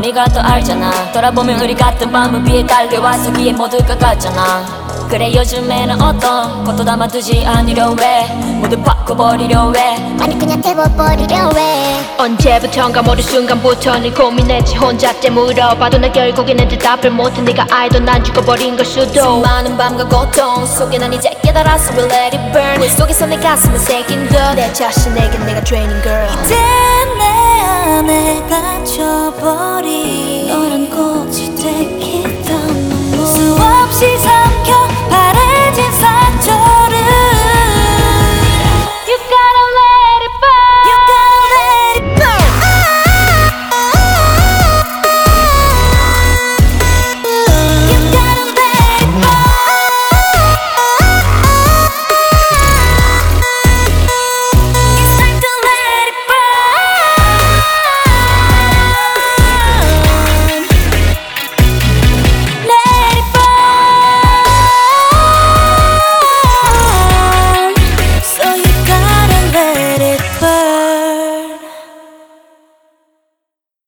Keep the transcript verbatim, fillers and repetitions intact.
네가 더 알잖아. 돌아보면 우리 같은 밤을 위해 달려와서 기에 모두가 같잖아. 그래 요즘에는 어떤 것도 담아두지 않으려 해. 모두 바꿔버리려 해. 아니 그냥 태워버리려 해. 언제부턴가 모든 순간부터 늘 고민했지. 혼자 때 물어봐도 나 결국에는 대답을 못해. 네가 알던 난 죽어버린 걸 수도. 수많은 밤과 고통 속에 난 이제 깨달았어. We'll let it burn. 물 속에서 내 가슴을 새긴 듯내 자신에게 내가 draining girl. 이제 내 안에 갇혀버린